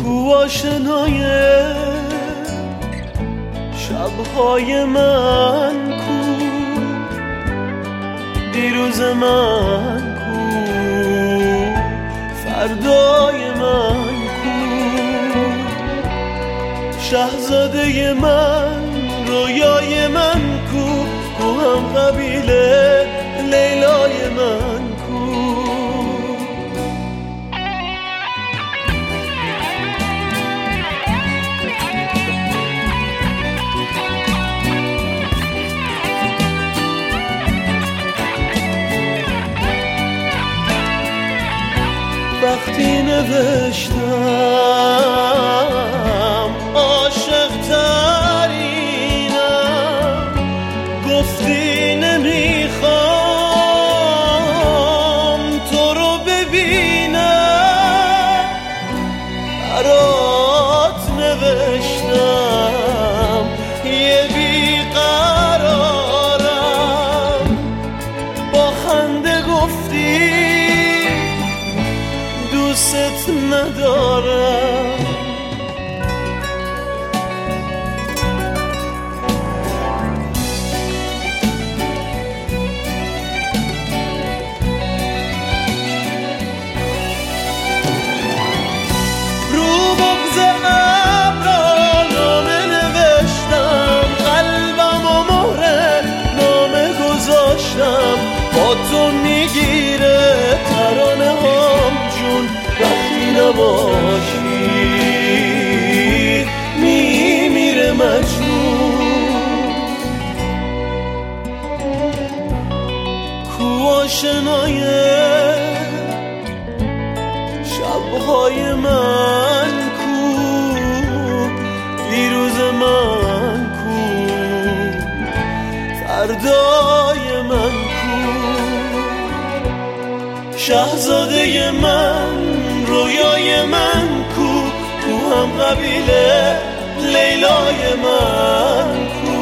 کو آشنای شبهای من کو، دیروز من کو، فردای من کو، شهزاده من، رویای من کو، کو هم قبیله لیلای من کو. وقتی نوشتم عاشق ترینم، گفتی نمیخوام تو رو ببینم، برات نوشتم یه بیقرارم، با خنده گفتی دوست ندارم. رو بغض ابرا نامه نوشتم، قلبم و مهر نامه گذاشتم، با تو میگیره ترانه هم جون، وقتی نباشی میمیره مجنون. کو آشنای شبهای من کو، دیروز من کو، فردای من کو، شهزاده من، رویای من کو، کو هم قبیله لیلای من کو.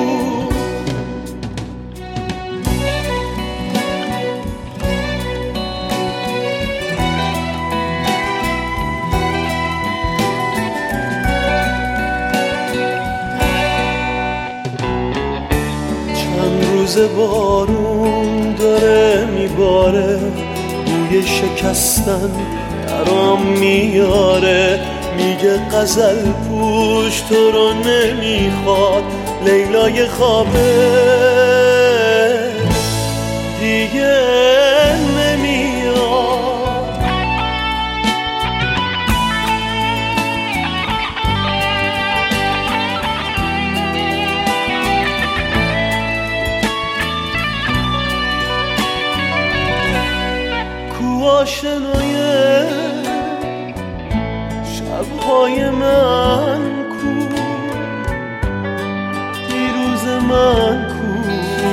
چند روز بارون داره میباره، بوی شکستن درام میاره، میگه غزل پوش تو رو نمیخواد، لیلای خوابه دیگه نمیاد. کو آشنای شبهای من کو، دیروز من کو،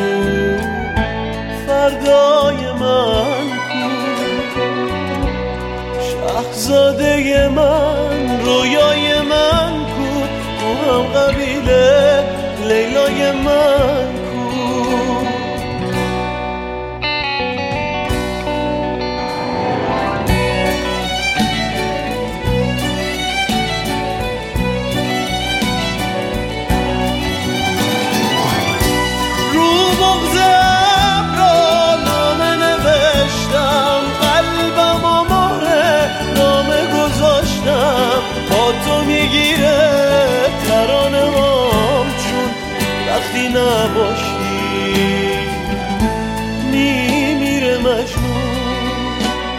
فردای من کو، شهزاده من، رویای من کو، کو هم قبیله لیلای من کو. تو میگیره ترانه هم چون، وقتی نباشی میمیره مجنون.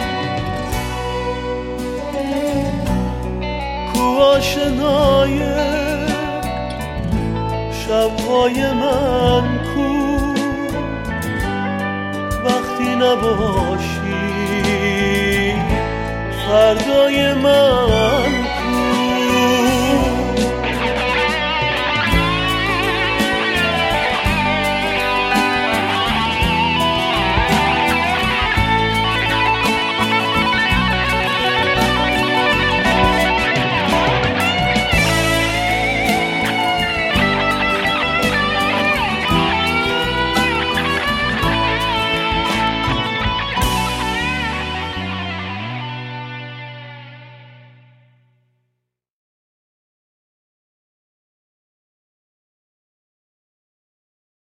کو آشنای شبهای من کو، وقتی نباشی فردای من